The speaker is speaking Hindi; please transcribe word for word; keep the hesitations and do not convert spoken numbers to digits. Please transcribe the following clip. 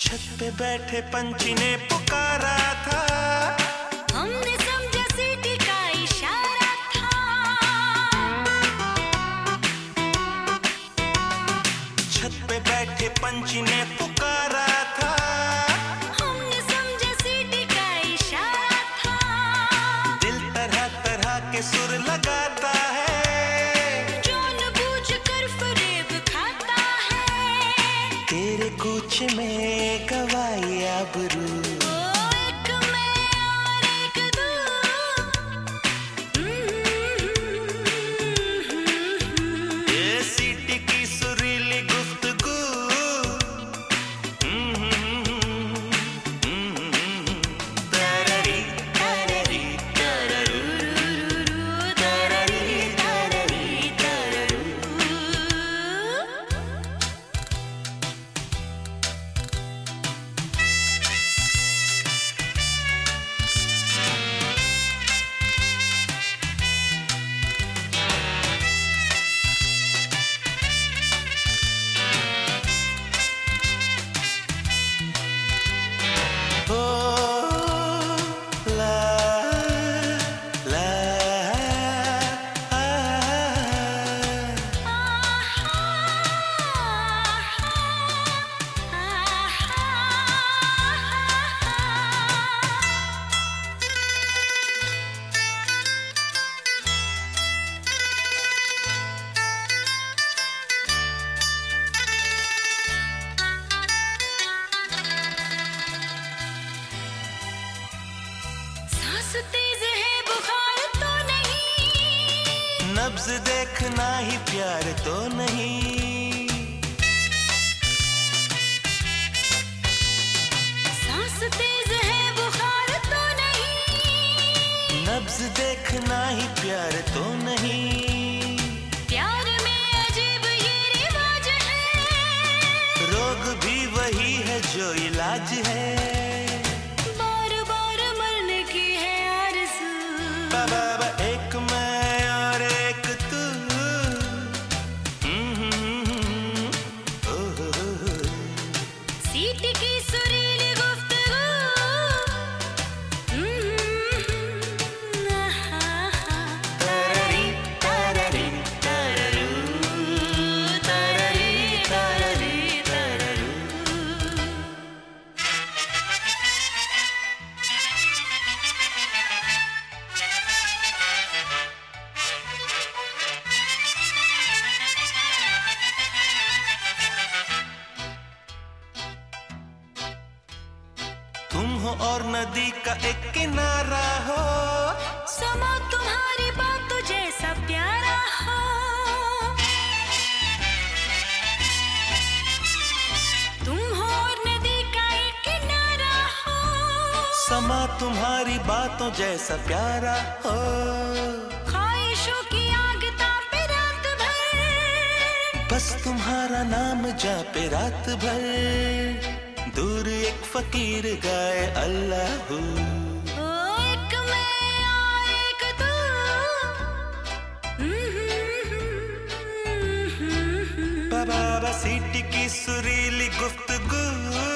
छत पे बैठे पंछी ने पुकारा था, हमने समझा सीटी का इशारा था। छत पे बैठे पंछी ने पुकारा था, हमने समझा सीटी का इशारा था। दिल तरह तरह के सुर लगाता है, जानबूझ कर फरेब खाता है। तेरे कुछ में गवाई आबरू, तेज है बुखार तो नहीं, नब्ज देखना ही प्यार तो नहीं। सांस तेज है बुखार तो नहीं, नब्ज देखना ही प्यार तो नहीं। प्यार में अजीब ये रिवाज है, रोग भी वही है जो इलाज है। बाबा एक मैं और एक तू, सीटी की सुरीली गुफ्तगू, तररी तररी तररू, तररी तररी तररू। तुम हो और नदी का एक किनारा हो, समा तुम्हारी बातों जैसा प्यारा हो। तुम हो और नदी का एक किनारा हो, समा तुम्हारी बातों जैसा प्यारा हो। ख्वाहिशों की आग तापे रात भर, बस तुम्हारा नाम जापे रात भर। दूर एक फकीर गाए अल्लाह, ओ एक मैं और एक तू। बाबा सीटी की सुरीली गुफ्तगू,